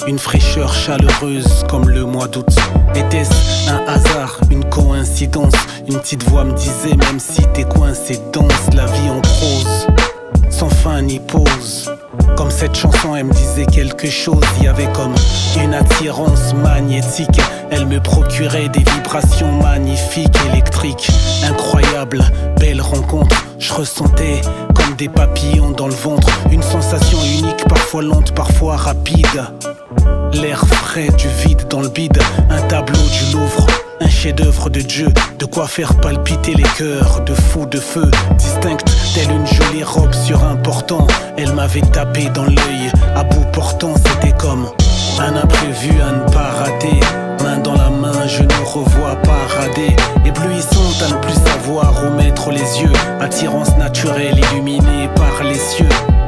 une fraîcheur chaleureuse comme le mois d'août. Était-ce un hasard, une coïncidence? Une petite voix me disait, même si t'es coincé, danse la vie en prose, sans fin ni pause. Comme cette chanson, elle me disait quelque chose. Il y avait comme une attirance magnétique. Elle me procurait des vibrations magnifiques, électriques, incroyables, belle rencontre. Je ressentais comme des papillons dans le ventre, une sensation unique, parfois lente, parfois rapide. L'air frais du vide dans le bide, un tableau du Louvre, un chef-d'œuvre de Dieu, de quoi faire palpiter les cœurs de fou de feu, distincte telle une jolie robe sur un portant. Elle m'avait tapé dans l'œil, à bout portant, c'était comme un imprévu à ne pas rater. Main dans la main, je nous revois parader, éblouissante à ne plus savoir où mettre les yeux, attirance naturelle illuminée par les cieux.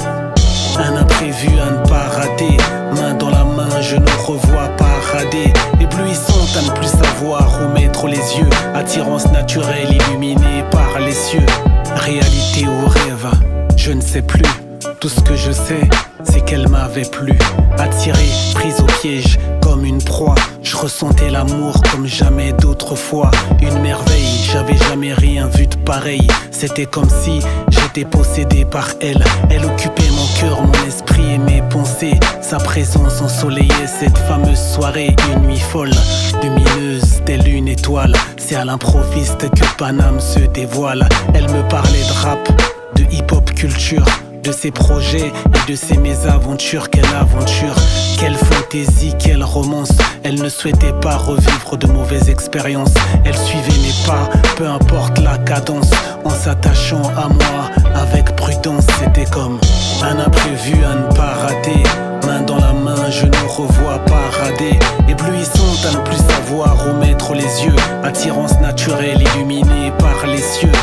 Un imprévu à ne pas rater, main dans la main, je nous revois parader, éblouissante à ne plus savoir où mettre les yeux, attirance naturelle illuminée par les cieux. Réalité ou rêve, je ne sais plus. Tout ce que je sais, c'est qu'elle m'avait plu. Attirée, prise au piège, comme une proie. Je ressentais l'amour comme jamais d'autres fois. Une merveille, j'avais jamais rien vu de pareil. C'était comme si j'étais possédé par elle. Elle occupait mon cœur, mon esprit et mes pensées. Sa présence ensoleillait cette fameuse soirée. Une nuit folle, lumineuse, telle une étoile. C'est à l'improviste que Paname se dévoile. Elle me parlait de rap, de hip-hop culture, de ses projets et de ses mésaventures. Quelle aventure, quelle fantaisie, quelle romance. Elle ne souhaitait pas revivre de mauvaises expériences. Elle suivait mes pas, peu importe la cadence, en s'attachant à moi avec prudence. C'était comme un imprévu à ne pas rater. Main dans la main, je nous revois parader, éblouissante à ne plus savoir où mettre les yeux, attirance naturelle illuminée par les cieux.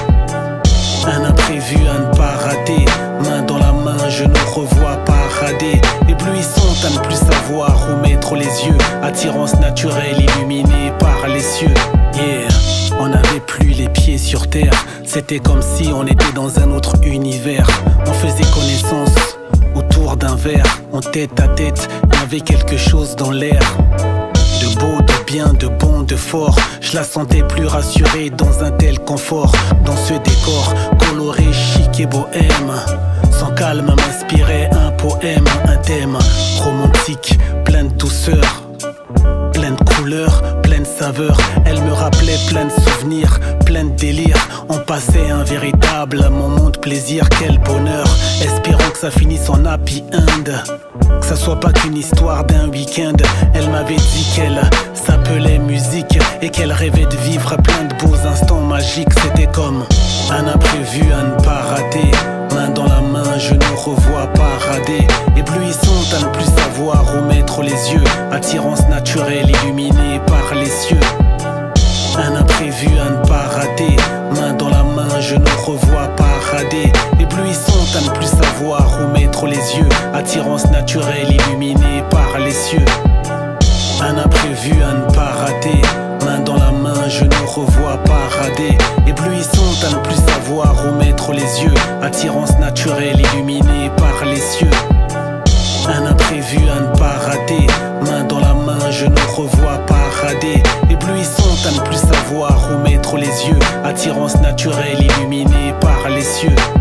Un imprévu à ne pas rater, main dans la main, je nous revois parader, éblouissante à ne plus savoir où mettre les yeux, attirance naturelle illuminée par les cieux. Yeah, on n'avait plus les pieds sur terre, c'était comme si on était dans un autre univers. On faisait connaissance autour d'un verre, en tête à tête, il y avait quelque chose dans l'air. De beau, de bien, de bon, de fort. Je la sentais plus rassurée dans un tel confort. Dans ce décor coloré, chic et bohème, son calme m'inspirait un poème, un thème romantique, plein de douceur, plein de couleurs, plein de saveurs. Elle me rappelait plein de souvenirs, plein de délires. On passait un véritable moment de plaisir. Quel bonheur, espérons que ça finisse en happy end, que ça soit pas qu'une histoire d'un week-end. Elle m'avait dit qu'elle s'appelait musique et qu'elle rêvait de vivre plein de beaux instants magiques. C'était comme un imprévu à ne pas rater. Main dans la main, je nous revois parader, éblouissante à ne plus savoir où mettre les yeux, attirance naturelle illuminée par les cieux. Un imprévu à ne pas rater, main dans la main, je nous revois parader, éblouissante à ne plus savoir où mettre les yeux, attirance naturelle illuminée par les cieux. Un imprévu à ne pas rater, main dans la main, je nous revois parader, éblouissante à ne plus savoir où mettre les yeux, attirance naturelle illuminée par les cieux. Un imprévu à ne pas rater, main dans la main, je nous revois parader, éblouissante à ne plus savoir où mettre les yeux, attirance naturelle illuminée par les cieux.